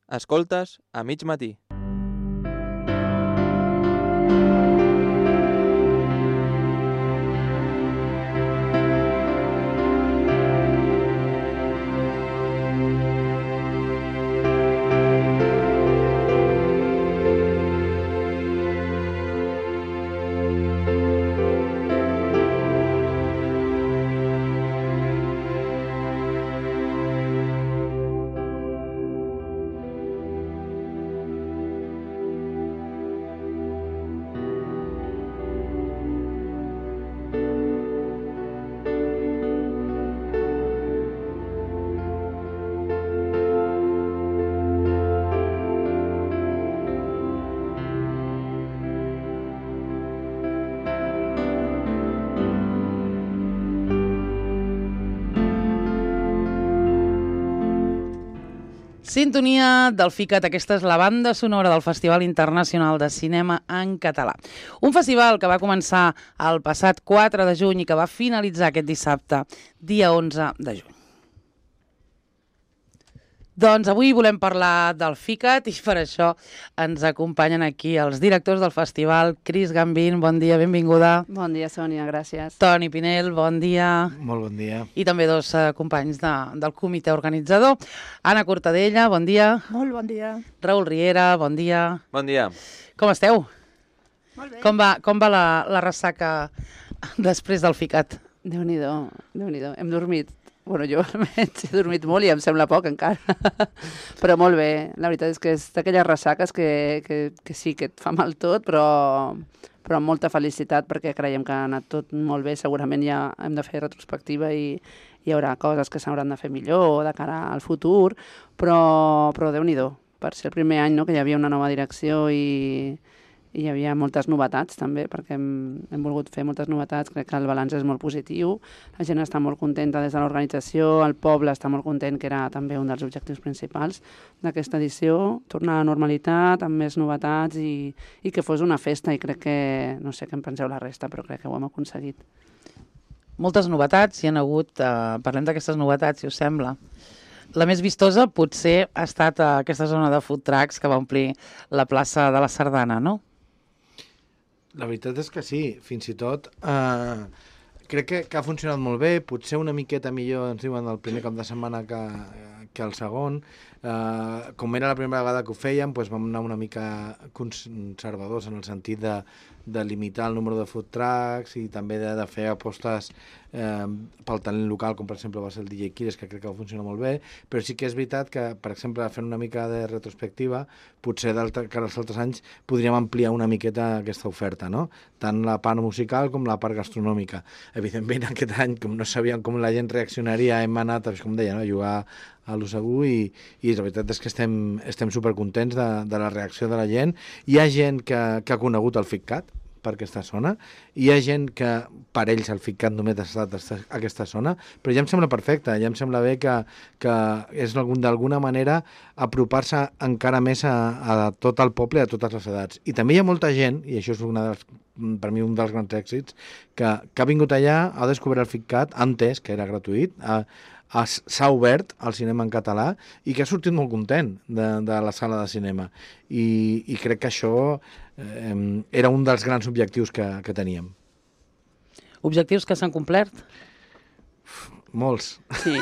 Escoltes a mig matí. Sintonia del FICAT, aquesta és la banda sonora del Festival Internacional de Cinema en Català. Un festival que va començar el passat 4 de juny i que va finalitzar aquest dissabte, dia 11 de juny. Doncs avui volem parlar del FICAT i per això ens acompanyen aquí els directors del festival. Cris Gambín, bon dia, benvinguda. Bon dia, Sònia, gràcies. Toni Pinell, bon dia. Molt bon dia. I també dos companys del comitè organitzador. Anna Cortadella, bon dia. Molt bon dia. Raül Riera, bon dia. Bon dia. Com esteu? Molt bé. Com va la ressaca després del FICAT? Déu-n'hi-do, Déu-n'hi-do. Hem dormit. Bueno, jo almenys he dormit molt i em sembla poc encara. Però molt bé. La veritat és que és d'aquelles ressaques que sí, que et fa mal tot, però amb molta felicitat perquè creiem que ha anat tot molt bé. Segurament ja hem de fer retrospectiva i hi haurà coses que s'hauran de fer millor de cara al futur, però Déu-n'hi-do. Per ser el primer any, no, que hi havia una nova direcció i hi havia moltes novetats també, perquè hem volgut fer moltes novetats. Crec que el balanç és molt positiu, la gent està molt contenta des de l'organització, el poble està molt content, que era també un dels objectius principals d'aquesta edició, tornar a la normalitat amb més novetats i que fos una festa, i crec que, no sé què en penseu la resta, però crec que ho hem aconseguit. Moltes novetats hi han hagut, parlem d'aquestes novetats, si us sembla. La més vistosa potser ha estat aquesta zona de food trucks que va omplir la plaça de la Sardana, no? La veritat és que sí, fins i tot crec que ha funcionat molt bé, potser una miqueta millor, ens diuen, el primer cap de setmana que el segon. Com era la primera vegada que ho fèiem, doncs vam anar una mica conservadors en el sentit de limitar el número de food trucks i també de fer apostes pel talent local, com per exemple va ser el DJ Kires, que crec que va funcionar molt bé, però sí que és veritat que, per exemple, fent una mica de retrospectiva, potser que els altres anys podríem ampliar una miqueta aquesta oferta, no? Tant la part musical com la part gastronòmica. Evidentment, aquest any, com no sabíem com la gent reaccionaria, hem anat, com deia, no? A jugar a lo segur i la veritat és que estem supercontents de la reacció de la gent. Hi ha gent que ha conegut el FICAT per aquesta zona, hi ha gent que per ells el FICAT només ha estat a aquesta zona, però ja em sembla perfecte, ja em sembla bé que és d'alguna manera apropar-se encara més a tot el poble i a totes les edats. I també hi ha molta gent, i això és per mi un dels grans èxits, que ha vingut allà, ha descobert el FICAT, ha entès que era gratuït, s'ha obert al cinema en català i que ha sortit molt content de la sala de cinema. I crec que això era un dels grans objectius que teníem. Objectius que s'han complert? Molts. Sí.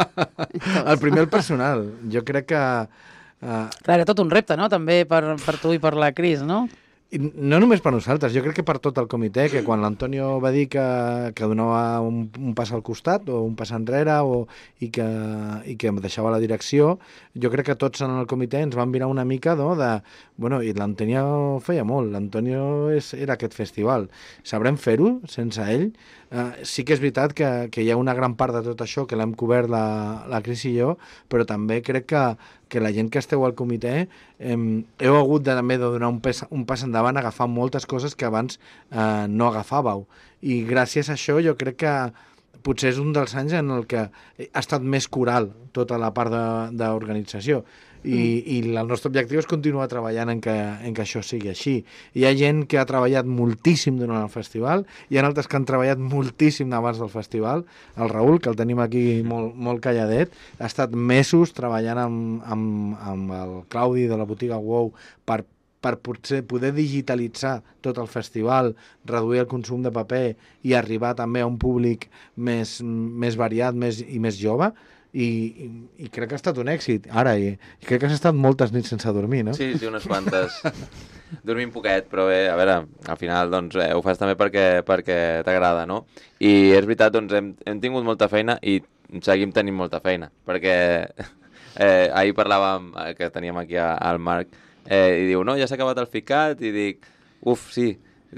El primer, el personal. Jo crec que... Clar, era tot un repte, no?, també per tu i per la Cris, no? I no només per nosaltres, jo crec que per tot el comitè, que quan l'Antonio va dir que donava un pas al costat o un pas enrere i que deixava la direcció, jo crec que tots en el comitè ens vam mirar una mica, no, i l'Antonio feia molt, l'Antonio era aquest festival. Sabrem fer-ho sense ell? Sí que és veritat que hi ha una gran part de tot això que l'hem cobert la Cris i jo, però també crec que la gent que esteu al comitè heu hagut també de donar un pas endavant, agafar moltes coses que abans no agafàveu. I gràcies a això jo crec que potser és un dels anys en el que ha estat més coral tota la part d'organització. I el nostre objectiu és continuar treballant en que això sigui així. Hi ha gent que ha treballat moltíssim durant el festival, hi ha altres que han treballat moltíssim abans del festival. El Raül, que el tenim aquí molt calladet, ha estat mesos treballant amb el Claudi de la botiga WOW per poder digitalitzar tot el festival, reduir el consum de paper i arribar també a un públic més variat i més jove, i crec que ha estat un èxit. Ara, i crec que has estat moltes nits sense dormir, no? Sí, unes quantes. Dormim poquet, però bé, a veure, al final doncs, ho fas també perquè t'agrada, no? I és veritat, doncs hem tingut molta feina i seguim tenint molta feina, perquè ahir parlàvem, que teníem aquí al Marc, i diu, no, ja s'ha acabat el FICAT, i dic, sí,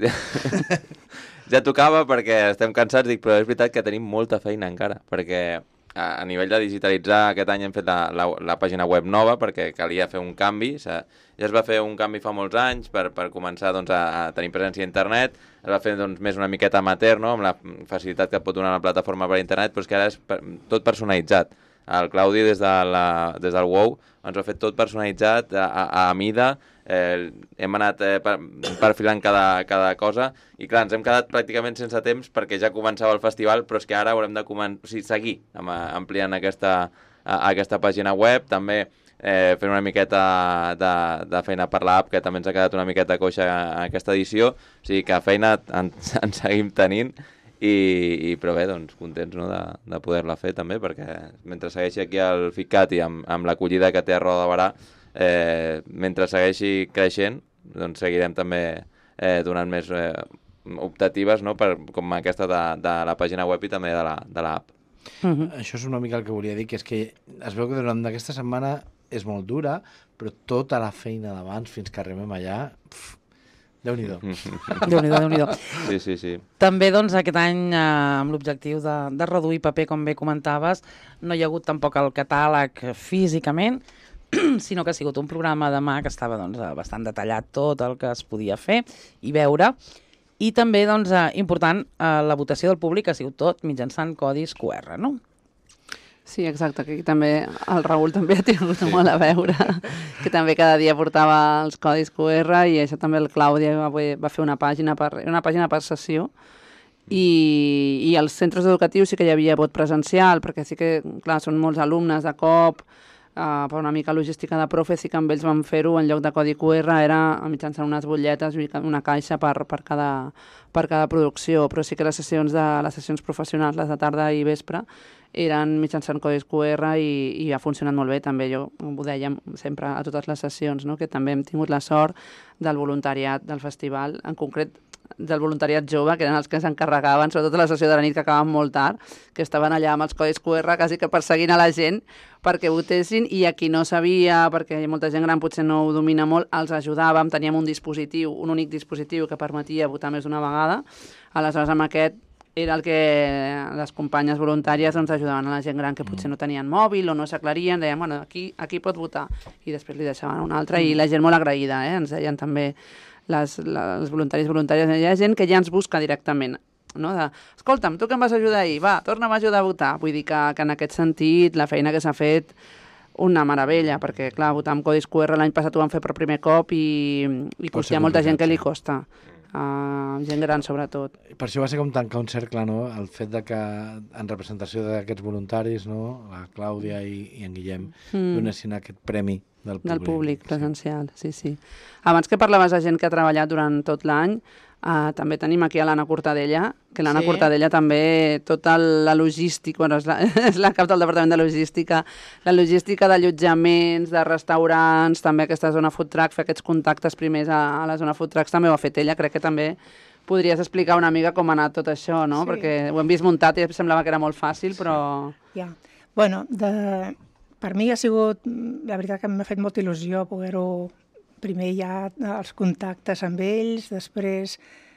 ja tocava perquè estem cansats, dic, però és veritat que tenim molta feina encara, perquè a nivell de digitalitzar, aquest any hem fet la pàgina web nova perquè calia fer un canvi, ja es va fer un canvi fa molts anys per començar doncs, a tenir presència a internet, es va fer doncs, més una miqueta amateur, no? Amb la facilitat que pot donar la plataforma per internet, però és que ara és tot personalitzat. El Claudi des del WOW ens ho ha fet tot personalitzat a mida, hem anat perfilant cada cosa i clar, ens hem quedat pràcticament sense temps perquè ja començava el festival, però és que ara haurem de seguir ampliant aquesta pàgina web, també fent una miqueta de feina per l'app, que també ens ha quedat una miqueta coixa aquesta edició, o sigui que feina en seguim tenint. Però bé, doncs, contents, no, de poder-la fer també, perquè mentre segueixi aquí el FICAT i amb l'acollida que té a Roda de Barà, mentre segueixi creixent, doncs seguirem també donant més optatives, no, com aquesta de la pàgina web i també de l'app. Això és una mica el que volia dir, que és que es veu que durant aquesta setmana és molt dura, però tota la feina d'abans fins que arribem allà... Déu-n'hi-do. Déu-n'hi-do. Sí. També, doncs, aquest any, amb l'objectiu de reduir paper, com bé comentaves, no hi ha hagut tampoc el catàleg físicament, sinó que ha sigut un programa de mà que estava doncs, bastant detallat tot el que es podia fer i veure. I també, doncs, important, la votació del públic ha sigut tot mitjançant codis QR, no? Sí, exacte, que aquí també el Raül també ha tingut molt a veure, que també cada dia portava els codis QR i això també el Clàudia va fer una pàgina per sessió i als centres educatius sí que hi havia vot presencial, perquè sí que, clar, són molts alumnes de cop, per una mica logística de profe, sí que amb ells vam fer-ho en lloc de codi QR, era mitjançant unes butlletes, una caixa per cada producció, però sí que les sessions professionals, les de tarda i vespre, eren mitjançant codis QR i ha funcionat molt bé també, ho dèiem sempre a totes les sessions, no? Que també hem tingut la sort del voluntariat del festival, en concret del voluntariat jove, que eren els que s'encarregaven, sobretot a la sessió de la nit que acabàvem molt tard, que estaven allà amb els codis QR quasi que perseguint a la gent perquè votessin, i a qui no sabia, perquè molta gent gran potser no ho domina molt, els ajudàvem, teníem un únic dispositiu que permetia votar més d'una vegada, aleshores amb aquest era el que les companyes voluntàries doncs, ajudaven a la gent gran que potser no tenien mòbil o no s'aclarien, deien, bueno, aquí pot votar, i després li deixaven un altre, i la gent molt agraïda, ens deien també les voluntaris i voluntàries, hi ha gent que ja ens busca directament, no? Escolta'm, tu que em vas ajudar ahir, va, torna'm a ajudar a votar, vull dir que en aquest sentit la feina que s'ha fet una meravella, perquè clar, votar amb codis QR l'any passat ho van fer per primer cop i hi ha molta gent que li costa. Gent gran sobretot. Per això va ser com tancar un cercle, no? El fet de que en representació d'aquests voluntaris, no? La Clàudia i en Guillem donessin aquest premi del públic presencial, sí. Abans que parlaves de gent que ha treballat durant tot l'any, també tenim aquí a l'Anna Cortadella, que l'Anna Cortadella també, tota la logística, bueno, és la cap del Departament de Logística, la logística d'allotjaments, de restaurants, també aquesta zona food truck, fer aquests contactes primers a la zona food trucks també ho ha fet ella, crec que també podries explicar una mica com ha anat tot això, no? Sí. Perquè ho hem vist muntat i semblava que era molt fàcil, però... Ja. Bueno, per mi ha sigut, la veritat que m'ha fet molta il·lusió poder-ho, primer ja els contactes amb ells, després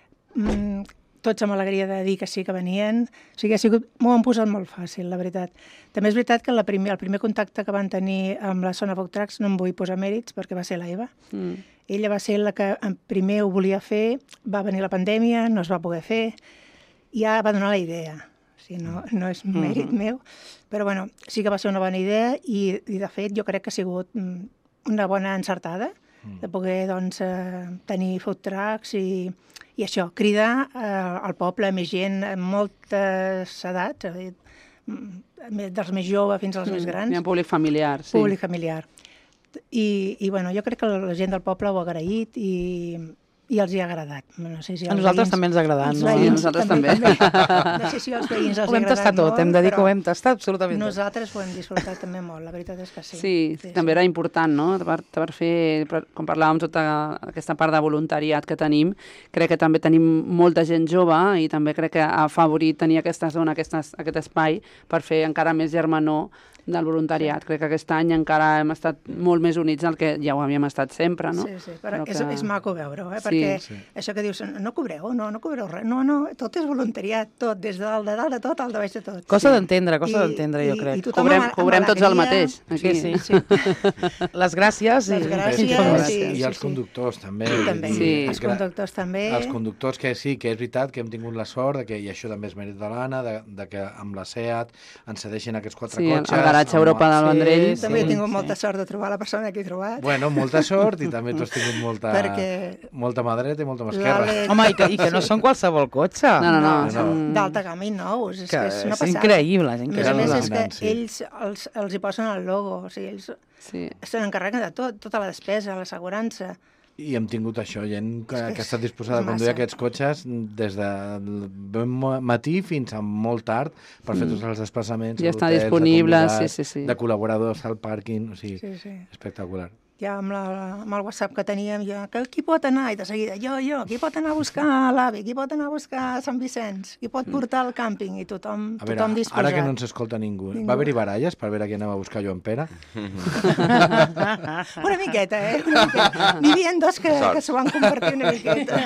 tots amb alegria de dir que sí que venien, o sigui, m'ho han posat molt fàcil, la veritat. També és veritat que el primer contacte que van tenir amb la zona food trucks no em vull posar mèrits perquè va ser l'Eva. Ella va ser la que primer ho volia fer, va venir la pandèmia, no es va poder fer, i ja va donar la idea. O sigui, no és mèrit meu, però bueno, sí que va ser una bona idea i de fet jo crec que ha sigut una bona encertada, de poder doncs, tenir food trucks i això, cridar al poble més gent amb moltes edats, dels més joves fins als més grans. Hi ha públic familiar, sí. Públic familiar. I bueno, jo crec que la gent del poble ho ha agraït i els hi ha agradat. No sé si a nosaltres també ens ha agradat. Sí, a nosaltres també. No sé si als veïns els hi ha agradat molt. Ho hem tastat tot, hem de dir que ho hem tastat absolutament tot. Nosaltres ho hem disfrutat també molt, la veritat és que sí. Sí, també era important, no?, per fer, com parlàvem, tota aquesta part de voluntariat que tenim, crec que també tenim molta gent jove i també crec que ha afavorit tenir aquesta zona, aquest espai per fer encara més germanor del voluntariat. Sí. Crec que aquest any encara hem estat molt més units del que ja ho havíem estat sempre, no? Sí, però és maco veure-ho, perquè això que dius, no cobreu res, no, tot és voluntariat, tot, des de dalt de tot al de baix de tot. Cosa d'entendre, jo crec. Cobrem tots el mateix. Aquí. Sí. Les gràcies. I els conductors, també. Els conductors també. Els conductors, que sí, que és veritat que hem tingut la sort, i això també és mèrit de l'Anna, de que amb la SEAT ens cedeixin aquests 4 cotxes. Garatge Europa del Vendrell. També he tingut molta sort de trobar la persona que he trobat. Bueno, molta sort i també tu has tingut molta mà dreta i molta mà esquerra. Home, i que no són qualsevol cotxe. No. D'alta gamma i nous. És increïble. A més és que ells els hi posen el logo. O sigui, ells se n'encarreguen de tot, tota la despesa, l'assegurança. I hem tingut això, gent que ha estat disposada a conduir aquests cotxes des de ben matí fins a molt tard per fer tots els desplaçaments, ja està disponible, de col·laboradors al pàrquing, o sigui, espectacular. Ja amb el WhatsApp que teníem, qui pot anar? I de seguida, jo, qui pot anar a buscar l'avi? Qui pot anar a buscar Sant Vicenç? Qui pot portar al càmping? I tothom disposat. Ara que no ens escolta ningú. Va haver-hi baralles per veure qui anava a buscar Joan Pere? Una miqueta, Una miqueta. N'hi havia dos que s'ho van compartir una miqueta.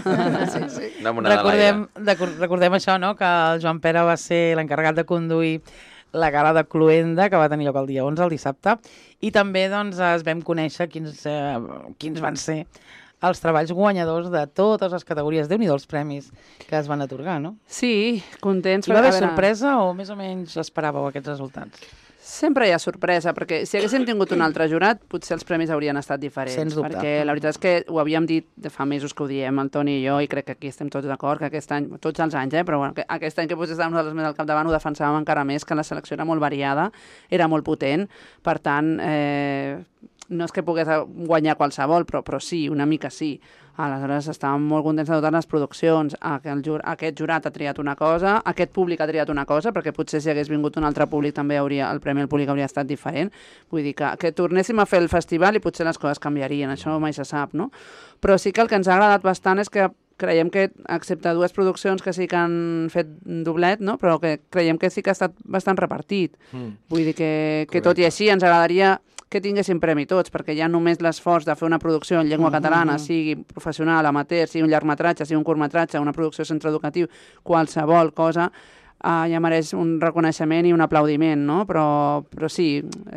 Recordem això, no?, que el Joan Pere va ser l'encarregat de conduir la gala de Cluenda, que va tenir lloc el dia 11, el dissabte, i també doncs, es vam conèixer quins van ser els treballs guanyadors de totes les categories. Déu-n'hi-do els premis que es van atorgar, no? Sí, contents. Hi va haver sorpresa o més o menys esperàveu aquests resultats? Sempre hi ha sorpresa, perquè si haguéssim tingut un altre jurat, potser els premis haurien estat diferents. Sens dubte. Perquè la veritat és que ho havíem dit de fa mesos que ho diem, el Toni i jo, i crec que aquí estem tots d'acord, que aquest any, tots els anys, però bueno, que aquest any que potser estàvem nosaltres més al capdavant ho defensàvem encara més, que la selecció era molt variada, era molt potent, per tant, no és que pogués guanyar qualsevol, però sí, una mica sí. Aleshores estàvem molt contents de totes les produccions. Aquest jurat ha triat una cosa, aquest públic ha triat una cosa, perquè potser si hagués vingut un altre públic també el premi al públic hauria estat diferent. Vull dir que tornéssim a fer el festival i potser les coses canviarien, això mai se sap, no? Però sí que el que ens ha agradat bastant és que creiem que, excepte 2 produccions que sí que han fet doblet, no?, però que creiem que sí que ha estat bastant repartit. Vull dir que tot i així ens agradaria que tinguessin premi tots, perquè ja només l'esforç de fer una producció en llengua catalana, sigui professional, amateur, sigui un llargmetratge, sigui un curtmetratge, una producció de centre educatiu, qualsevol cosa, ja mereix un reconeixement i un aplaudiment, no? Però sí,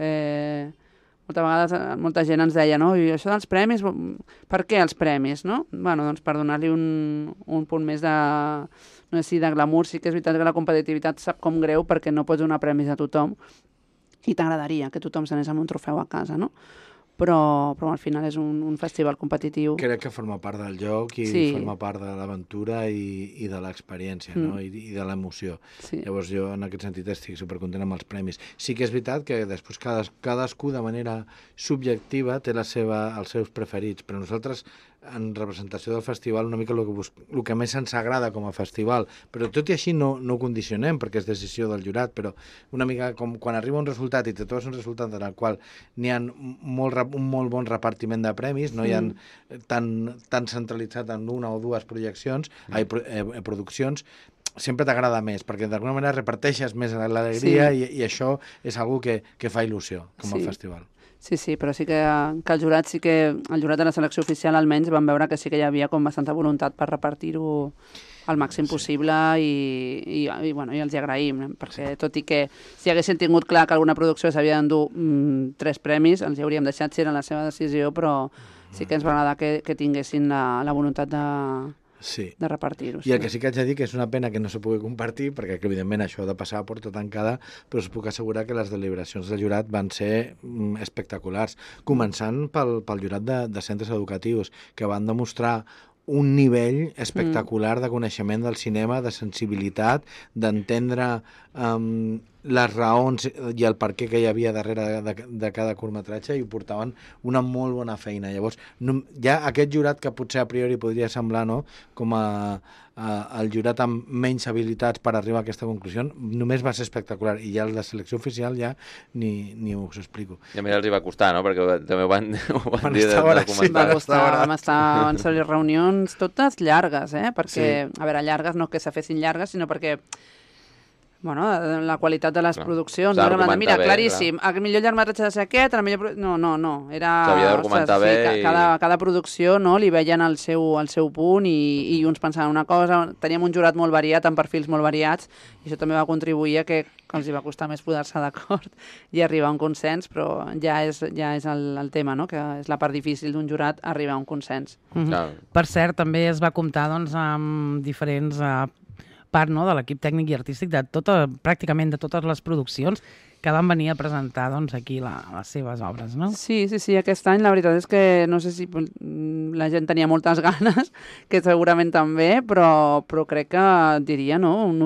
moltes vegades molta gent ens deia, no?, i això dels premis, per què els premis, no? Bueno, doncs per donar-li un punt més de, no sé si de glamour. Sí que és veritat que la competitivitat sap com greu perquè no pots donar premis a tothom, i t'agradaria que tothom s'anés amb un trofeu a casa, no? Però al final és un festival competitiu. Crec que forma part del joc i forma part de l'aventura i de l'experiència, no? I de l'emoció. Sí. Llavors jo en aquest sentit estic supercontent amb els premis. Sí que és veritat que després cadascú de manera subjectiva té els seus preferits, però nosaltres en representació del festival una mica el que més ens agrada com a festival, però tot i així no ho condicionem perquè és decisió del jurat, però una mica com quan arriba un resultat i te trobes un resultat en el qual n'hi ha un molt bon repartiment de premis, no hi ha tan centralitzat en una o dues produccions, sempre t'agrada més, perquè d'alguna manera reparteixes més l'alegria i això és algo que fa il·lusió com a festival. Sí, però sí que el jurat de la selecció oficial almenys van veure que sí que hi havia com bastanta voluntat per repartir-ho al màxim possible i els hi agraïm, perquè tot i que si haguessin tingut clar que alguna producció s'havia d'endur 3 premis, els hi hauríem deixat si era la seva decisió, però sí que ens va agradar que tinguessin la voluntat Sí. de repartir-ho. I el que sí que haig de dir que és una pena que no se pugui compartir, perquè evidentment això ha de passar a porta tancada, però us puc assegurar que les deliberacions del jurat van ser espectaculars, començant pel jurat de centres educatius, que van demostrar un nivell espectacular de coneixement del cinema, de sensibilitat, d'entendre les raons i el per què que hi havia darrere de cada curtmetratge, i ho portaven una molt bona feina. Llavors, hi ha aquest jurat que potser a priori podria semblar, no?, com el jurat amb menys habilitats per arribar a aquesta conclusió, només va ser espectacular, i ja la selecció oficial ja ni us ho explico. I a més els hi va costar, no?, perquè també ho van dir estar hores, sí. Van ser reunions totes llargues, perquè, a veure, llargues no que se fessin llargues, sinó perquè la qualitat de les produccions. S'ha d'argumentar Mira, bé, claríssim, el millor llargmetratge de ser aquest, el millor... No. S'havia d'argumentar bé. Cada producció li veien el seu punt i uns pensaven una cosa. Teníem un jurat molt variat, amb perfils molt variats, i això també va contribuir a que els hi va costar més posar-se d'acord i arribar a un consens, però ja és el tema, no?, que és la part difícil d'un jurat, arribar a un consens. Per cert, també es va comptar amb diferents part, no?, de l'equip tècnic i artístic pràcticament de totes les produccions que van venir a presentar aquí les seves obres, no? Sí, aquest any la veritat és que no sé si la gent tenia moltes ganes, que segurament també, però crec que diria, no?, un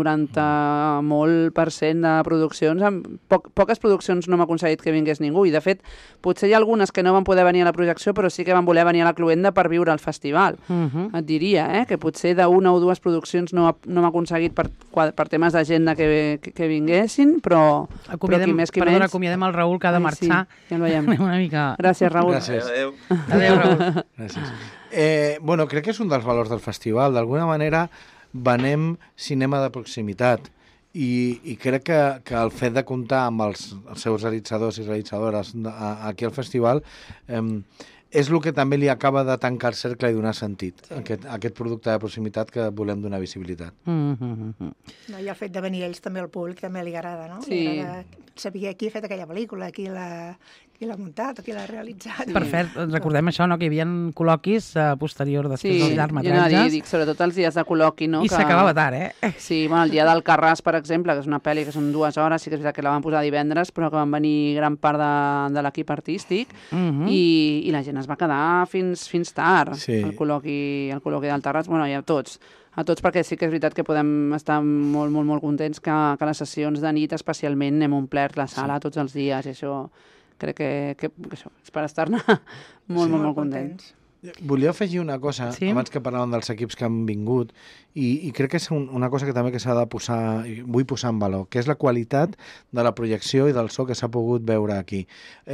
90% de produccions, poques produccions no m'ha aconseguit que vingués ningú, i de fet potser hi ha algunes que no van poder venir a la projecció, però sí que van voler venir a la Cluenda per viure el festival. Et diria, que potser d'una o dues produccions no hem aconseguit per temes d'agenda que vinguessin, però qui més, qui menys. Acomiadem el Raül, que ha de marxar. Sí, ja el veiem. Una mica... Gràcies, Raül. Gràcies. Adéu, Raül. Gràcies. Crec que és un dels valors del festival. D'alguna manera venem cinema de proximitat, i crec que el fet de comptar amb els seus realitzadors i realitzadores aquí al festival és el que també li acaba de tancar el cercle i donar sentit a aquest producte de proximitat que volem donar visibilitat. No, i el fet de venir ells també al públic també li agrada, no? Sí. Li agrada saber qui ha fet aquella pel·lícula, qui l'ha muntat, qui l'ha realitzat. Per fet, recordem això, no?, que hi havia col·loquis posterior després dels llargmetratges. Sí, sobretot els dies de col·loqui, no? I s'acabava tard, Sí, el dia del Carràs, per exemple, que és una pel·li que són 2 hores, sí que és veritat que la van posar divendres, però que van venir gran part de l'equip artístic, i la gent es va quedar fins tard, al col·loqui del Terrats, i a tots, perquè sí que és veritat que podem estar molt, molt, molt contents que les sessions de nit especialment hem omplert la sala tots els dies, i això crec que això és per estar-ne molt contents. Volia afegir una cosa, abans que parlàvem dels equips que han vingut, i crec que és una cosa que també s'ha de vull posar en valor, que és la qualitat de la projecció i del so que s'ha pogut veure aquí.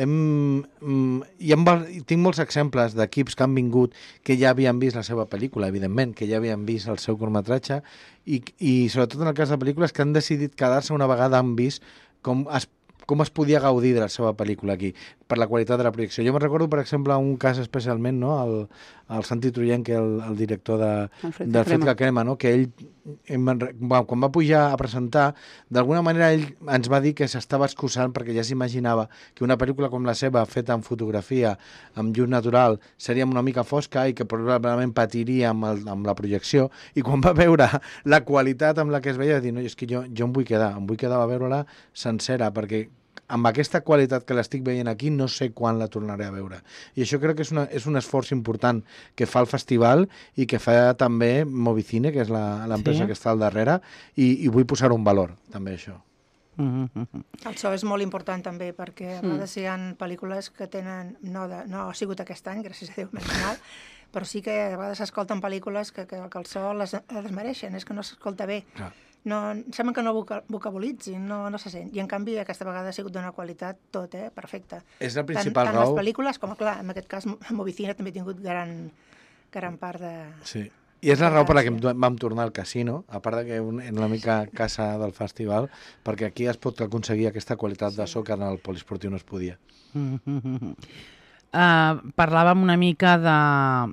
Tinc molts exemples d'equips que han vingut que ja havien vist la seva pel·lícula, evidentment, que ja havien vist el seu curtmetratge, i sobretot en el cas de pel·lícules que han decidit quedar-se una vegada han vist com es podia gaudir de la seva pel·lícula aquí, per la qualitat de la projecció. Jo me'n recordo, per exemple, un cas especialment, no?, el Santi Truyen, que el director del Fred que Crema, no?, que ell, quan va pujar a presentar, d'alguna manera ell ens va dir que s'estava excusant perquè ja s'imaginava que una pel·lícula com la seva, feta en fotografia, amb llum natural, seria una mica fosca i que probablement patiria amb la projecció, i quan va veure la qualitat amb la que es veia, va dir, no, és que jo em vull quedar a veure-la sencera, perquè amb aquesta qualitat que l'estic veient aquí no sé quan la tornaré a veure. I això crec que és un esforç important que fa el festival i que fa també Movicine, que és l'empresa que està al darrere, i vull posar un valor, també, això. El so és molt important també, perquè a vegades hi ha pel·lícules que tenen, no ha sigut aquest any, gràcies a Déu, menys mal, però sí que a vegades s'escolten pel·lícules que el so les desmereixen, és que no s'escolta bé. Sembla que no vocabolitzin, no se sent. I en canvi aquesta vegada ha sigut d'una qualitat tot, perfecta. És la principal raó. Tant les pel·lícules com, clar, en aquest cas Movicine també ha tingut gran part de... Sí. I és la raó per la que vam tornar al casino, a part que en la mica casa del festival, perquè aquí es pot aconseguir aquesta qualitat de so que en el poliesportiu no es podia. Parlàvem una mica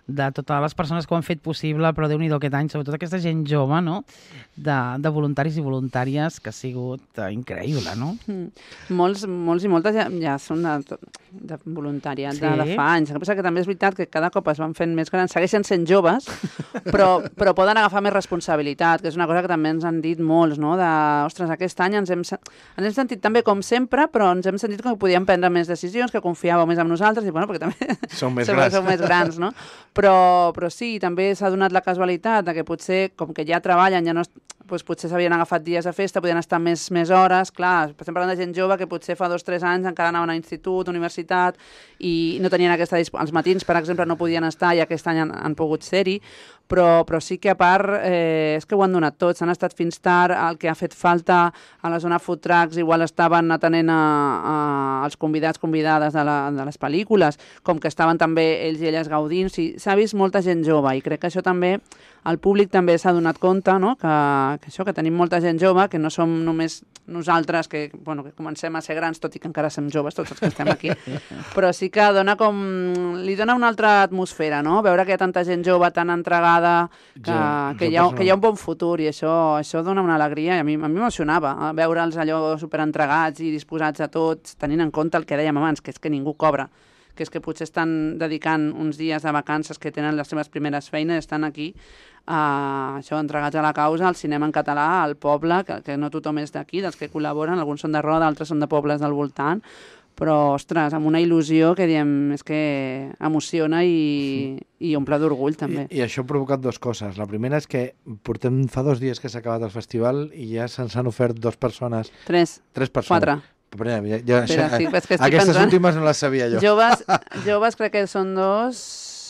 de totes les persones que ho han fet possible, però Déu-n'hi-do aquest any, sobretot aquesta gent jove, no?, de voluntaris i voluntàries, que ha sigut increïble, no? Molts i moltes ja són de voluntariat de fa anys. El que passa que també és veritat que cada cop es van fent més grans, segueixen sent joves, però poden agafar més responsabilitat, que és una cosa que també ens han dit molts, no?, de, ostres, aquest any ens hem sentit tan bé com sempre, però ens hem sentit que podíem prendre més decisions, que confiàveu més en nosaltres, i bueno, perquè també Som més grans, no? Però sí, també s'ha donat la casualitat de que potser, com que ja treballen, ja no, doncs potser s'havien agafat dies de festa, podien estar més hores, clar, estem parlant de gent jove que potser fa 2 o 3 anys encara anaven a institut, universitat, i no tenien aquesta als matins, per exemple, no podien estar, i aquest any han pogut ser-hi, però sí que a part és que ho han donat tot, s'han estat fins tard, el que ha fet falta a la zona food trucks, igual estaven atenent als convidats, convidades de les pel·lícules, com que estaven també ells i elles gaudint, s'ha vist molta gent jove, i crec que això també, el públic també s'ha donat compte, no?, que tenim molta gent jove, que no som només nosaltres, que comencem a ser grans, tot i que encara som joves, tots els que estem aquí, però sí que li dona una altra atmosfera, no?, veure que hi ha tanta gent jove, tan entregada, que hi ha un bon futur, i això dona una alegria, i a mi m'emocionava veure'ls allò superentregats i disposats a tots, tenint en compte el que dèiem abans, que és que ningú cobra, que és que potser estan dedicant uns dies de vacances que tenen les seves primeres feines, estan aquí, això, entregats a la causa, al cinema en català, al poble, que no tothom és d'aquí, dels que col·laboren, alguns són de Roda, altres són de pobles del voltant, però, ostres, amb una il·lusió que diem, és que emociona i omple d'orgull, també. I això ha provocat 2 coses. La primera és que portem fa 2 dies que s'ha acabat el festival i ja se'ns han ofert 2 persones. 3 persones. 4. Aquestes últimes no les sabia jo. Joves crec que són 2,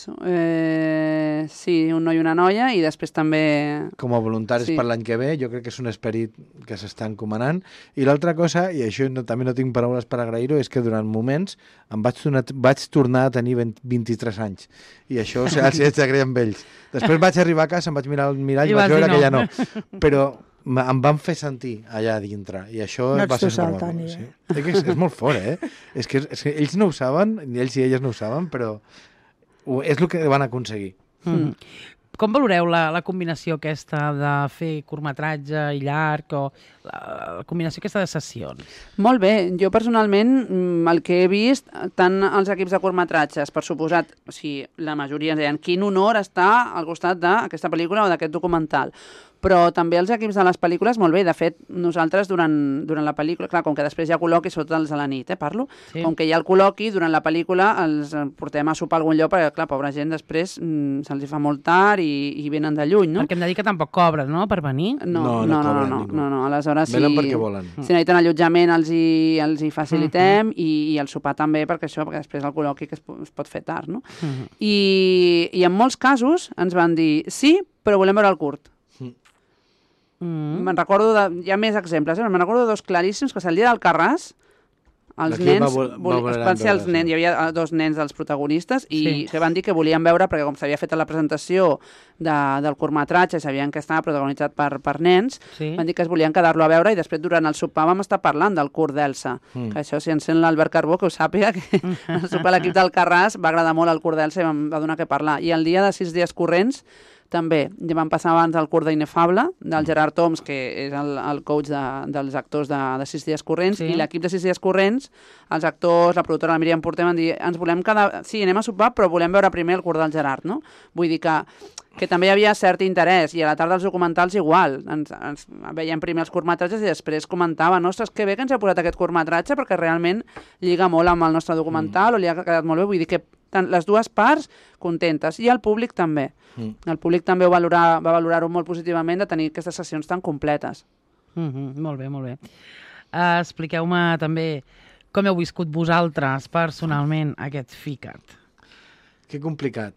sí, un noi i una noia, i després també... Com a voluntaris per l'any que ve, jo crec que és un esperit que s'està encomanant. I l'altra cosa, i això també no tinc paraules per agrair-ho, és que durant moments vaig tornar a tenir 23 anys. I això els haig d'agrair amb ells. Després vaig arribar a casa, em vaig mirar al mirall i vaig veure que ja no. Però em van fer sentir allà dintre, i això va ser supermaco. Sí. És molt fort, És que ells no ho saben, ells i elles no ho saben, però és el que van aconseguir. Com valoreu la combinació aquesta de fer curtmetratge i llarg, o la combinació aquesta de sessions? Molt bé. Jo personalment el que he vist, tant els equips de curtmetratges, per suposat, la majoria ens deien quin honor estar al costat d'aquesta pel·lícula o d'aquest documental. Però també els equips de les pel·lícules, molt bé, de fet, nosaltres durant la pel·lícula, clar, com que després hi ha col·loqui, sobretot els a la nit, parlo, com que hi ha el col·loqui, durant la pel·lícula els portem a sopar a algun lloc, perquè, clar, pobra gent, després se'ls fa molt tard i venen de lluny, no? Perquè hem de dir que tampoc cobren, no?, per venir? No, aleshores venen perquè volen. Si necessiten allotjament els hi facilitem, i el sopar també, perquè després el col·loqui que es pot fer tard, no? I en molts casos ens van dir sí, però volem veure el curt. Me'n recordo hi ha més exemples, me'n recordo de 2 claríssims, que el dia del Carràs, els nens, hi havia 2 nens dels protagonistes, i que van dir que volien veure, perquè com s'havia fet la presentació del curtmetratge, sabien que estava protagonitzat per nens, van dir que es volien quedar-lo a veure, i després durant el sopar vam estar parlant del curt d'Elsa, que això, si encén l'Albert Carbó, que ho sàpiga, que el sopar a l'equip del Carràs va agradar molt el curt d'Elsa i vam donar que parlar. I el dia de 6 dies corrents també ja vam passar abans el curt d'Inefable, del Gerard Toms, que és el coach dels actors de 6 dies corrents, i l'equip de 6 dies corrents, els actors, la productora, la Míriam Porter, van dir, ens volem quedar... Sí, anem a sopar, però volem veure primer el curt del Gerard, no? Vull dir que també hi havia cert interès, i a la tarda els documentals igual. Ens veiem primer els curtmetratges i després comentaven, ostres, que bé que ens ha posat aquest curtmetratge, perquè realment lliga molt amb el nostre documental, o li ha quedat molt bé, vull dir que les 2 parts contentes, i el públic també. El públic també va valorar-ho molt positivament, de tenir aquestes sessions tan completes. Molt bé, molt bé. Expliqueu-me també com heu viscut vosaltres personalment aquest FICAT. Que complicat.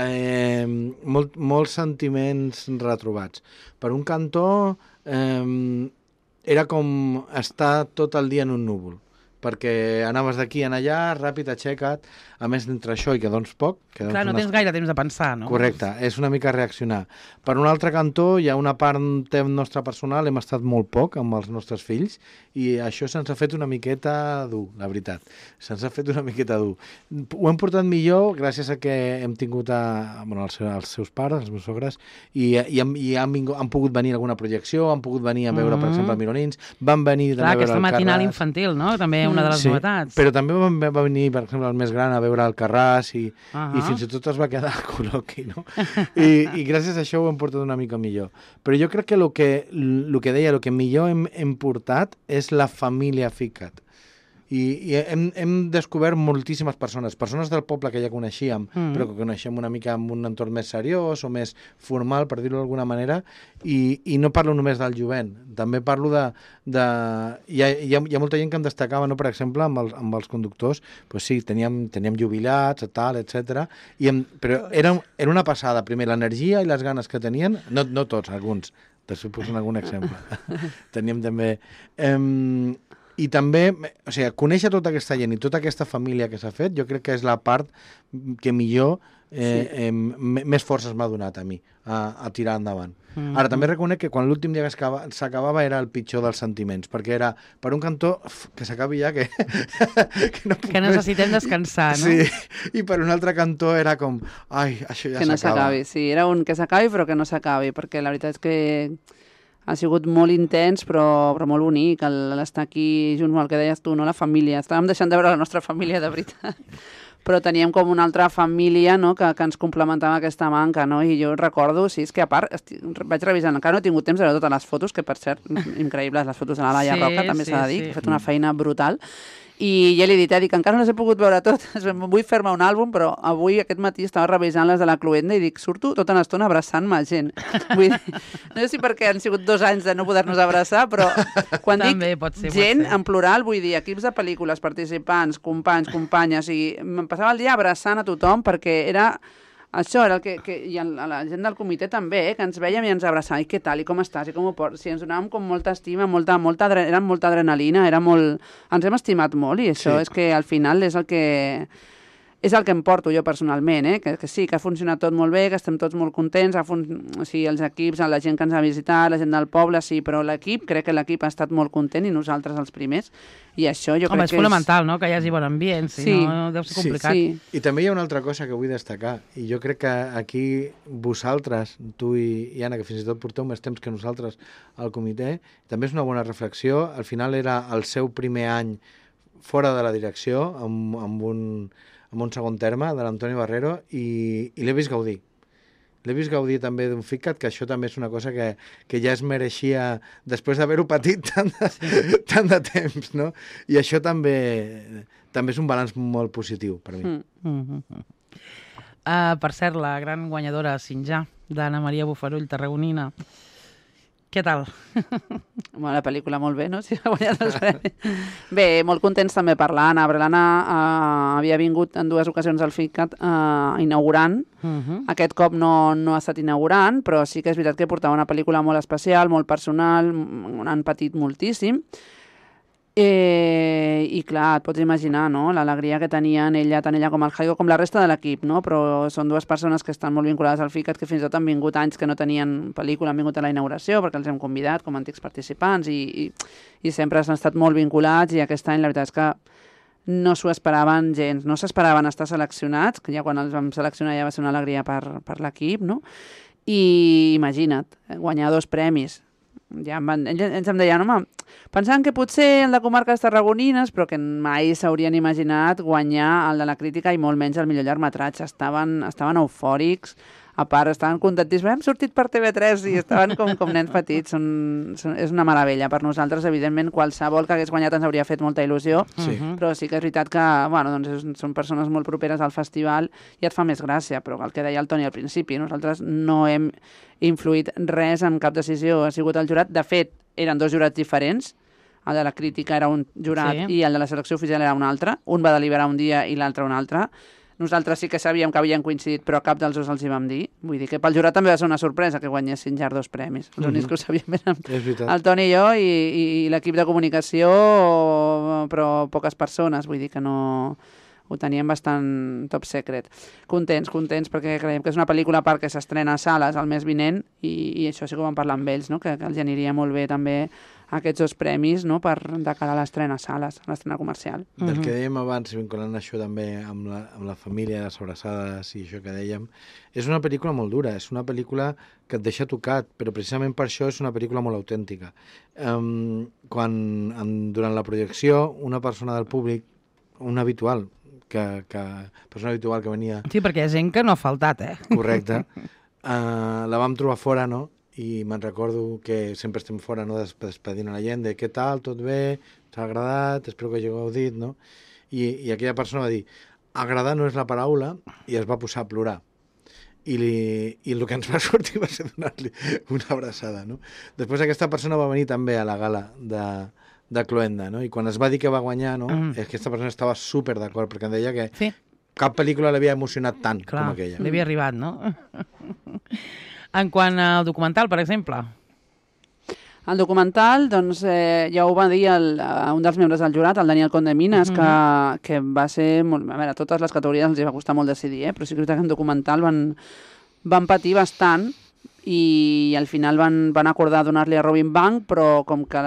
Molts sentiments retrobats. Per un cantó, era com estar tot el dia en un núvol. perquè anaves d'aquí a allà, ràpid, aixeca't. A més, entre això i que dones poc... Que Clar, no tens gaire temps de pensar, no? Correcte, és una mica reaccionar. Per un altre cantó, hi ha una part nostra personal, hem estat molt poc amb els nostres fills, i això se'ns ha fet una miqueta dur, la veritat. Se'ns ha fet una miqueta dur. Ho hem portat millor gràcies a que hem tingut els seus pares, els meus sogres, i han pogut venir a alguna projecció, han pogut venir a veure, per exemple, Mironins, van venir també a veure el aquesta matinal Carràs. infantil, no? També una de les novetats. Però també va venir, per exemple, el més gran a veure el Carràs i fins i tot es va quedar a col·loqui, no? I gràcies a això ho hem portat una mica millor. Però jo crec que el que millor hem portat és la família Ficat. I hem descobert moltíssimes persones del poble que ja coneixíem, però que coneixem una mica en un entorn més seriós o més formal, per dir-ho d'alguna manera, i no parlo només del jovent, també parlo hi ha molta gent que em destacava, no? Per exemple, amb els conductors, pues sí, teníem jubilats, tal, etc. Però era una passada, primer, l'energia i les ganes que tenien, no tots, alguns, després poso algun exemple. Teníem també... I també, o sigui, conèixer tota aquesta gent i tota aquesta família que s'ha fet, jo crec que és la part que millor, més forces m'ha donat a mi, a tirar endavant. Ara, també reconec que quan l'últim dia s'acabava era el pitjor dels sentiments, perquè era, per un cantó, que s'acabi ja, que no puc que necessitem descansar, no? Sí, i per un altre cantó era com, ai, això ja s'acaba. Que no s'acabi, sí, era un que s'acabi però que no s'acabi, perquè la veritat és que ha sigut molt intens, però molt bonic, l'estar aquí junts amb el que deies tu, no? La família. Estàvem deixant de veure la nostra família, de veritat. Però teníem com una altra família, no? que ens complementava aquesta manca, no? I jo recordo, sí, és que a part, vaig revisant, encara no he tingut temps de veure totes les fotos, que per cert, increïbles les fotos de la Laia Roca, també s'ha de dir, que ha fet una feina brutal. I ja li he dit, dic, encara no les he pogut veure totes, vull fer-me un àlbum, però avui, aquest matí, estava revisant les de la Cluenda i dic, surto tota l'estona abraçant-me gent. Vull dir, no sé si perquè han sigut 2 anys de no poder-nos abraçar, però quan també dic pot ser. gent, en plural, vull dir, equips de pel·lícules, participants, companys, companyes, i em passava el dia abraçant a tothom perquè era... Això era el que i la gent del comitè també, que ens vèiem i ens abraçàvem, i què tal, i com estàs, i com ho portes? Sí, ens donàvem com molta estima, era molta adrenalina, ens hem estimat molt, i això és que al final és el que em porto jo personalment, que sí, que ha funcionat tot molt bé, que estem tots molt contents, sí, els equips, la gent que ens ha visitat, la gent del poble, sí, però crec que l'equip ha estat molt content i nosaltres els primers, i això jo crec que és... és fonamental, no?, que hi hagi bon ambient, si no deu ser complicat. Sí. I també hi ha una altra cosa que vull destacar, i jo crec que aquí vosaltres, tu i Anna, que fins i tot porteu més temps que nosaltres al comitè, també és una bona reflexió. Al final era el seu primer any fora de la direcció, amb un segon terme, de l'Antoni Barrero, i l'he vist gaudir. L'he vist gaudir també d'un Ficat, que això també és una cosa que ja es mereixia després d'haver-ho patit tant de temps, no? I això també és un balanç molt positiu per mi. Per cert, la gran guanyadora Sinjà, d'Anna Maria Bofarull, tarragonina. Què tal? La pel·lícula molt bé, no? Si ha guanyat els premis. Bé, molt contents també per l'Anna. L'Anna havia vingut en 2 ocasions al FICAT inaugurant. Aquest cop no ha estat inaugurant, però sí que és veritat que portava una pel·lícula molt especial, molt personal, han patit moltíssim. I clar, et pots imaginar, no?, l'alegria que tenien tant ella com el Jaigo, com la resta de l'equip, no? Però són 2 persones que estan molt vinculades al FICAT, que fins i tot han vingut anys que no tenien pel·lícula, han vingut a la inauguració perquè els hem convidat com a antics participants i sempre han estat molt vinculats, i aquest any la veritat és que no s'ho esperaven gens, no s'esperaven estar seleccionats, que ja quan els vam seleccionar ja va ser una alegria per l'equip, no? I imagina't, guanyar 2 premis. Ja ells em deien, home, pensant que potser el de comarques tarragonines, però que mai s'haurien imaginat guanyar el de la crítica i molt menys el millor llargmetratge. Estaven eufòrics, a part estaven contentíssims, hem sortit per TV3 i estaven com nens petits. És una meravella per nosaltres, evidentment qualsevol que hagués guanyat ens hauria fet molta il·lusió, però sí que és veritat que són persones molt properes al festival i et fa més gràcia, però el que deia el Toni al principi, nosaltres no hem influït res en cap decisió, ha sigut el jurat. De fet, eren 2 jurats diferents, el de la crítica era un jurat i el de la selecció oficial era un altre, un va deliberar un dia i l'altre un altre. nosaltres sí que sabíem que havien coincidit, però cap dels dos els hi vam dir. Vull dir que pel jurat també va ser una sorpresa que guanyessin ja 2 premis. Els únics que ho sabíem eren el Toni i jo i l'equip de comunicació, però poques persones. Vull dir que no... Ho teníem bastant top secret. Contents, perquè creiem que és una pel·lícula a part que s'estrena a sales el mes vinent i això sí que ho vam parlar amb ells, no? que els aniria molt bé també aquests 2 premis, no? De cara a l'estrena a sales, a l'estrena comercial. Del que dèiem abans, vinculant això també amb la família, les abraçades i això que dèiem, és una pel·lícula molt dura, és una pel·lícula que et deixa tocat, però precisament per això és una pel·lícula molt autèntica. Durant la projecció, una persona del públic, un habitual, persona habitual que venia... Sí, perquè hi ha gent que no ha faltat, Correcte. La vam trobar fora, no? I me'n recordo que sempre estem fora, no? Despedint a la gent de què tal, tot bé, t'ha agradat, espero que hagi gaudit, no? I aquella persona va dir, agradar no és la paraula, i es va posar a plorar. I el que ens va sortir va ser donar-li una abraçada, no? Després aquesta persona va venir també a la gala de Cloenda, no? I quan es va dir que va guanyar, no? Aquesta persona estava super d'acord, perquè em deia que cap pel·lícula l'havia emocionat tant com aquella. Li havia arribat, no? En quant al documental, per exemple? El documental, doncs, ja ho va dir un dels membres del jurat, el Daniel Condeminas, que va ser... A veure, totes les categories els va costar molt decidir, però sí que en documental van patir bastant i al final van acordar donar-li a Robin Bank, però com que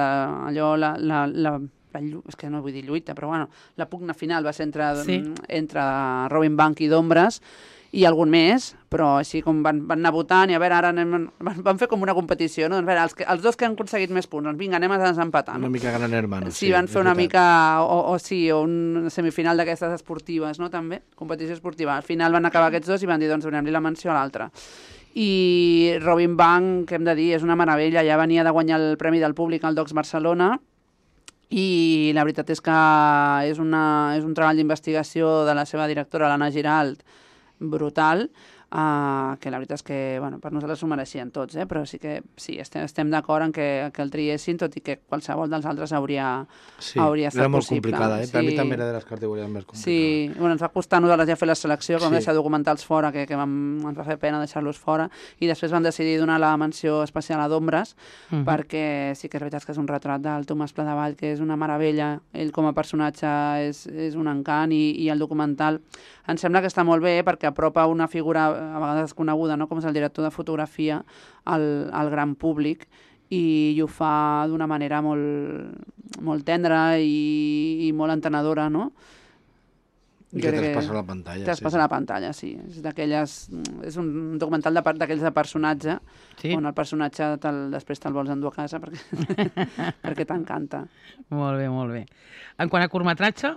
és que no vull dir lluita, però bueno, la pugna final va ser entre Robin Bank i d'Ombres i algun més, però així com van anar votant i a veure, ara van fer com una competició, no? A veure, els 2 que han aconseguit més punts, doncs vinga, anem a desempatar. Una mica gran hermano. Sí, van fer una mica, o una semifinal d'aquestes esportives, no? També, competició esportiva. Al final van acabar aquests 2 i van dir, doncs donem-li la menció a l'altre. I Robin Bank, què hem de dir, és una meravella, ja venia de guanyar el Premi del Públic al Docs Barcelona i la veritat és que és un treball d'investigació de la seva directora, l'Anna Giralt, brutal, que la veritat és que bueno, per nosaltres ho mereixien tots, però sí que estem d'acord en que el triessin, tot i que qualsevol dels altres hauria estat possible. Era molt complicada, per mi també era de les categories més complicades. Sí, bueno, ens va costar a nosaltres ja fer la selecció, que vam deixar documentals fora, que ens va fer pena deixar-los fora, i després vam decidir donar la menció especial a d'Ombres, perquè sí que és veritat que és un retrat del Tomàs Pladevall, que és una meravella, ell com a personatge és un encant, i el documental em sembla que està molt bé perquè apropa una figura a vegades desconeguda, no? Com és el director de fotografia al gran públic i ho fa d'una manera molt tendra i molt entenedora, no? I que traspassa la pantalla. Traspassa la pantalla, sí. És un documental d'aquells de personatge, on el personatge després te'l vols endur a casa perquè t'encanta. Molt bé, molt bé. En quant a curtmetratge?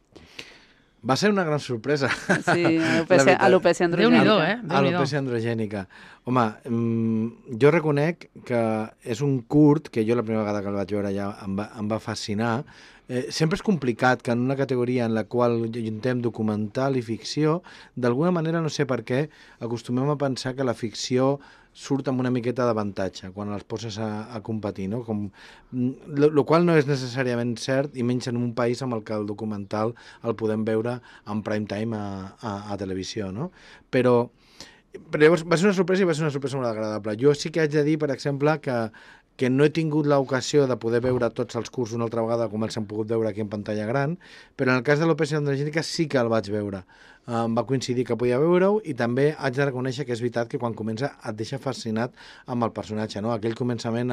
Va ser una gran sorpresa. Sí, alopècia androgènica. Déu-n'hi-do, Alopècia androgènica. Home, jo reconec que és un curt, que jo la primera vegada que el vaig veure ja em va fascinar. Sempre és complicat que en una categoria en la qual juntem documental i ficció, d'alguna manera, no sé per què, acostumem a pensar que la ficció surt amb una miqueta d'avantatge quan els poses a competir, no? Lo qual no és necessàriament cert, i menys en un país amb el que el documental el podem veure en prime time a televisió, no? Però llavors va ser una sorpresa i va ser una sorpresa molt agradable. Jo sí que haig de dir, per exemple, que no he tingut l'ocasió de poder veure tots els cursos una altra vegada com els hem pogut veure aquí en pantalla gran, però en el cas de l'alopècia androgènica sí que el vaig veure. Em va coincidir que podia veure-ho i també haig de reconèixer que és veritat que quan comença et deixa fascinat amb el personatge, no? Aquell començament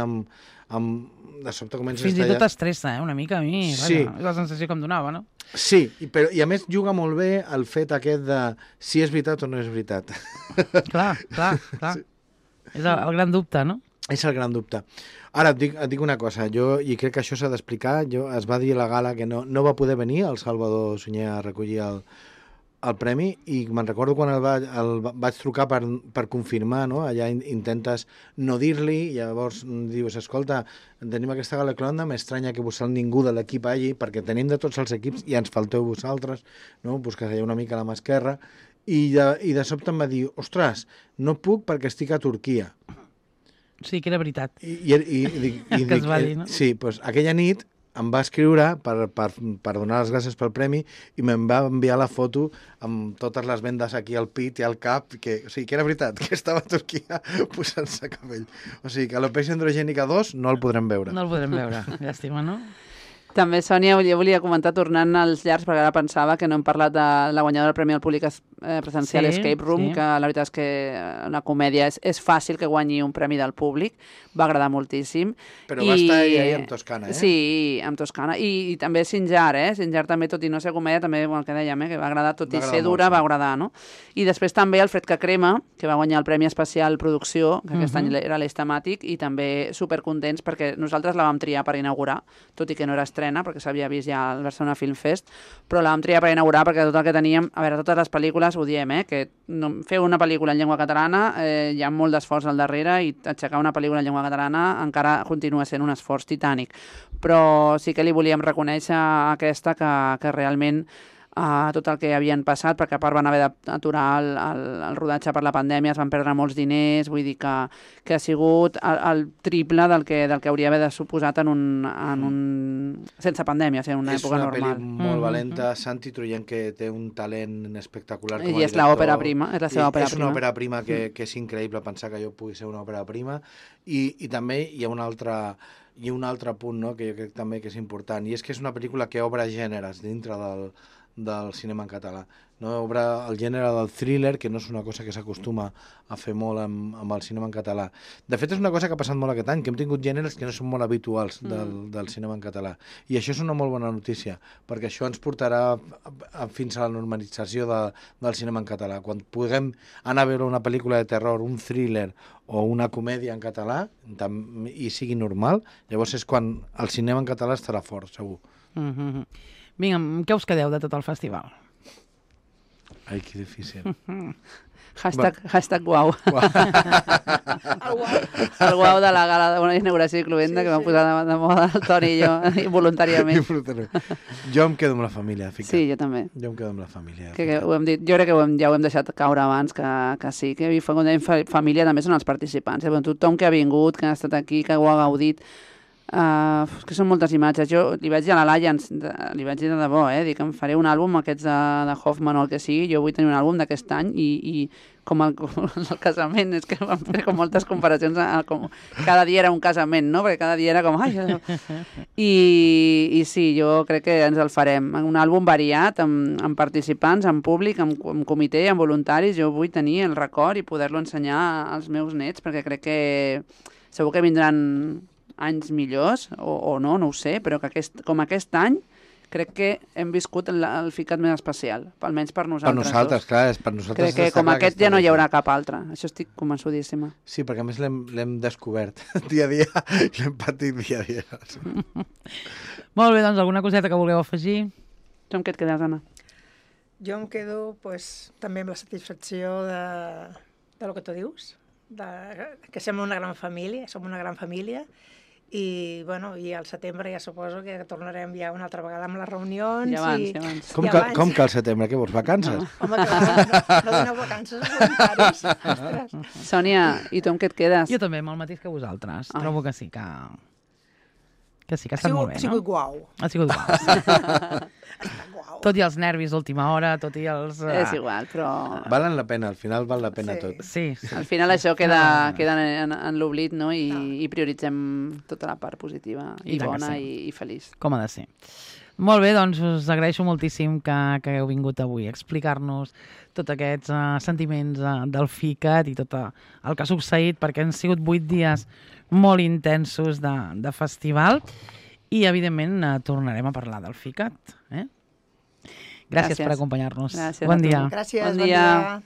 de sobte comença fins i tot estressa, una mica a mi. Sí. Vaja, és la sensació que em donava, no? Sí, i a més juga molt bé el fet aquest de si és veritat o no és veritat. Clar. Sí. És el gran dubte, no? És el gran dubte. Ara, et dic una cosa, i crec que això s'ha d'explicar, es va dir a la gala que no va poder venir el Salvador Sunyer a recollir el premi, i me'n recordo quan el vaig trucar per confirmar, no? Allà intentes no dir-li, i llavors dius, escolta, tenim aquesta gala Cloenda, m'estranya que ningú de l'equip allí, perquè tenim de tots els equips i ens falteu vosaltres, no? Pues que seia una mica a la mà esquerra, i de sobte em va dir, ostres, no puc perquè estic a Turquia. Sí, que era veritat. I que es va dir, no? Sí, doncs aquella nit em va escriure per donar les gràcies pel premi i me'n va enviar la foto amb totes les vendes aquí al pit i al cap, o sigui, que era veritat, que estava a Turquia posant-se cabell. O sigui, que Alopecia Androgènica 2 no el podrem veure. No el podrem veure, llàstima, no? També, Sònia, jo volia comentar, tornant als llargs, perquè ara pensava que no hem parlat de la guanyadora del Premi al Públic Presencial Escape Room, que la veritat és que una comèdia és fàcil que guanyi un premi del públic, va agradar moltíssim. Però va estar ahir amb Toscana, eh? Sí, amb Toscana. I també Sinjar, Sinjar també, tot i no ser comèdia, també, el que dèiem, que va agradar, tot i ser dura, va agradar, no? I després també el Fred que crema, que va guanyar el Premi Especial Producció, que aquest any era l'eix temàtic, i també supercontents perquè nosaltres la vam triar per inaugurar, tot i que no era estrena, perquè s'havia vist ja al Barcelona Film Fest, però la vam triar per inaugurar perquè tot el que teníem, a veure, totes les pel·lícules ho diem, que fer una pel·lícula en llengua catalana hi ha molt d'esforç al darrere i aixecar una pel·lícula en llengua catalana encara continua sent un esforç titànic. Però sí que li volíem reconèixer a aquesta que realment tot el que havien passat, perquè a part van haver d'aturar el rodatge per la pandèmia, es van perdre molts diners, vull dir que ha sigut el triple del que hauria d'haver suposat en un sense pandèmia, o sigui, en una època normal. És una pel·li molt valenta, Santi Trullán, que té un talent espectacular com a director. I és l'òpera prima, és la seva òpera prima. És una òpera prima que és increïble pensar que jo pugui ser una òpera prima, i també hi ha un altre punt, no?, que jo crec també que és important, i és que és una pel·lícula que obre gèneres dintre del cinema en català. No? Obre el gènere del thriller, que no és una cosa que s'acostuma a fer molt amb el cinema en català. De fet, és una cosa que ha passat molt aquest any, que hem tingut gèneres que no són molt habituals del cinema en català. I això és una molt bona notícia, perquè això ens portarà fins a la normalització del cinema en català. Quan puguem anar a veure una pel·lícula de terror, un thriller o una comèdia en català, i sigui normal, llavors és quan el cinema en català estarà fort, segur. Vinga, què us quedeu de tot el festival? Ai, que difícil. Hashtag guau. El guau de la gala d'una inauguració i cluenda que vam posar de moda el Toni i jo, voluntàriament. Jo em quedo amb la família, ficat. Sí, jo també. Jo em quedo amb la família. Que ho hem dit, jo crec que ja ho hem deixat caure abans, que sí, que quan dèiem família també són els participants. Tothom que ha vingut, que ha estat aquí, que ho ha gaudit, que són moltes imatges. Jo li vaig dir a la Laia, li vaig dir de debò, dic que em faré un àlbum aquests de Hoffman o el que sigui, jo vull tenir un àlbum d'aquest any i com el casament, és que vam fer com moltes comparacions, com cada dia era un casament, no? Perquè cada dia era com... I sí, jo crec que ens el farem. Un àlbum variat, amb participants, amb públic, amb comitè, amb voluntaris. Jo vull tenir el record i poder-lo ensenyar als meus nets, perquè crec que segur que vindran anys millors, o no ho sé, però que com aquest any crec que hem viscut el ficat més especial, almenys per nosaltres. Per nosaltres, clar, per nosaltres. Crec que com aquest ja no hi haurà cap altre, això estic convençudíssima. Sí, perquè a més l'hem descobert dia a dia, i l'hem patit dia a dia. Molt bé, doncs alguna coseta que vulgueu afegir? Tu amb què et quedes, Anna? Jo em quedo també amb la satisfacció de lo que tu dius, que som una gran família, i al setembre ja suposo que tornarem ja una altra vegada amb les reunions. I abans. Com que al setembre? Què vols, vacances? Home, no doneu vacances voluntaris. Ostres. Sònia, i tu amb què et quedes? Jo també, amb el mateix que vosaltres. Trobo que sí, que ha estat molt bé, no? Ha sigut guau. Ha sigut guau. Ha estat guau. Tot i els nervis d'última hora, tot i els... És igual, però... Valen la pena, al final val la pena tot. Sí. Al final això queda en l'oblit, no? I prioritzem tota la part positiva i bona i feliç. Com ha de ser. Molt bé, doncs us agraeixo moltíssim que hagueu vingut avui a explicar-nos tots aquests sentiments del FICAT i tot el que ha succeït, perquè han sigut 8 dies molt intensos de festival i, evidentment, tornarem a parlar del FICAT. Gràcies per acompanyar-nos. Gràcies bon dia. Gràcies, bon dia.